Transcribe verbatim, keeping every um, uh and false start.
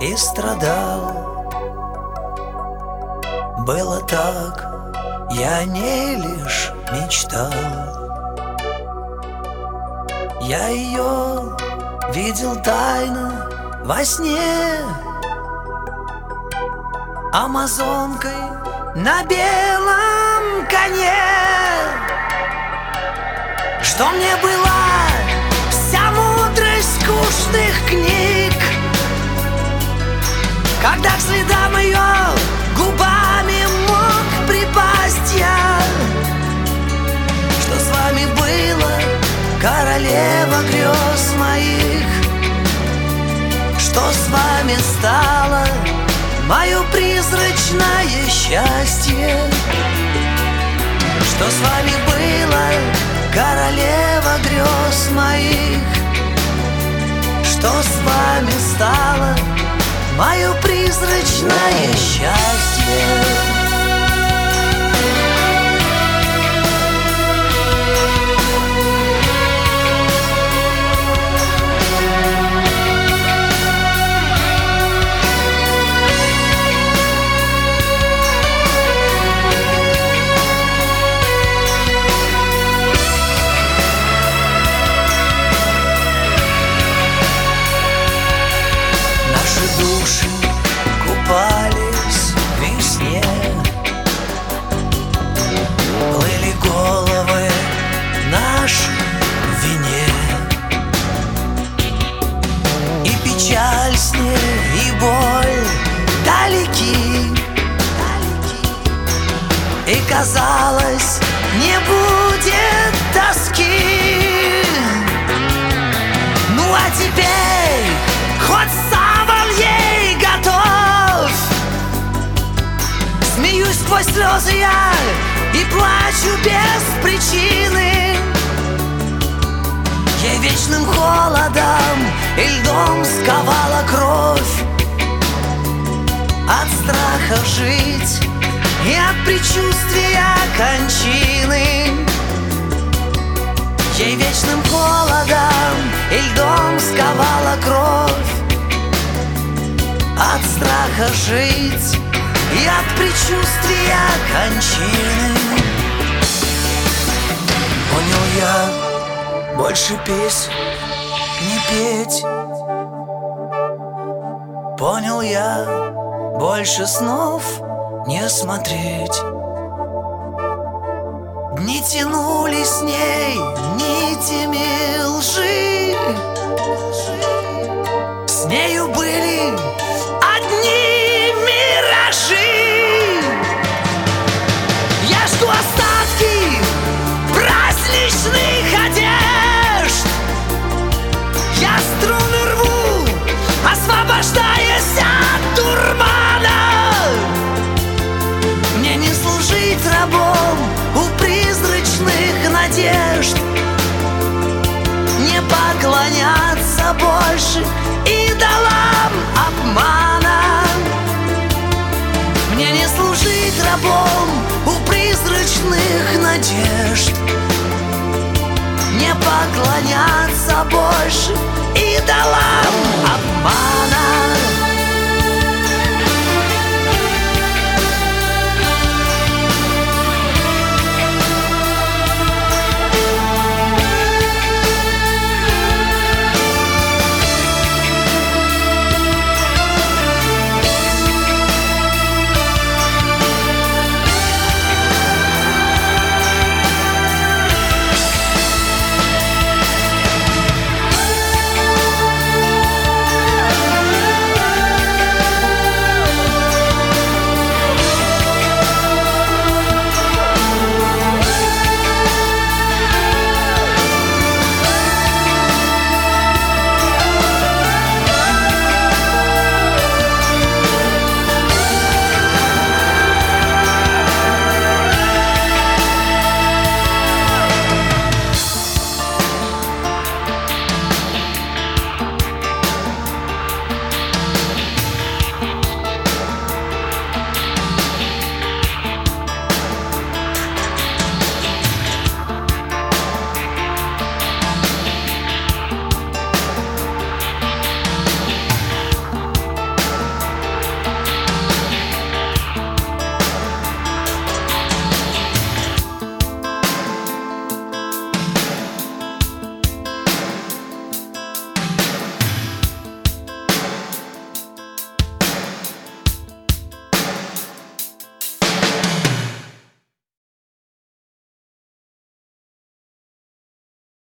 и страдал. Было так, я не лишь мечтал. Я ее видел тайно во сне, амазонкой на белом коне. Что мне была вся мудрость скучных книг, когда к следам ее губами мог припасть я? Что с вами было, королева грез моих? Что с вами стало, мое призрачное счастье? Что с вами было, королева грез моих? Что с вами стало, мое призрачное счастье? Души купались в весне, плыли головы наши в вине, и печаль с ней, и боль далеки, и казалось, не будет тоски. Ну а теперь хоть саван ей готов, смеюсь сквозь слезы я и плачу без причины. Ей вечным холодом и льдом сковала кровь, от страха жить и от предчувствия кончины. Ей вечным холодом и льдом сковала кровь, от страха жить и от предчувствия кончины. Понял я, больше песен не петь. Понял я, больше снов не смотреть. Дни тянулись с ней нитями лжи, с нею были одни миражи. Я жду остатки праздничных одежд, я струны рву, освобождаясь от дурмана. Мне не служить рабом у призрачных надежд, не поклоняться больше идолам обмана. Мне не служить рабом у призрачных надежд, не поклоняться больше идолам обмана.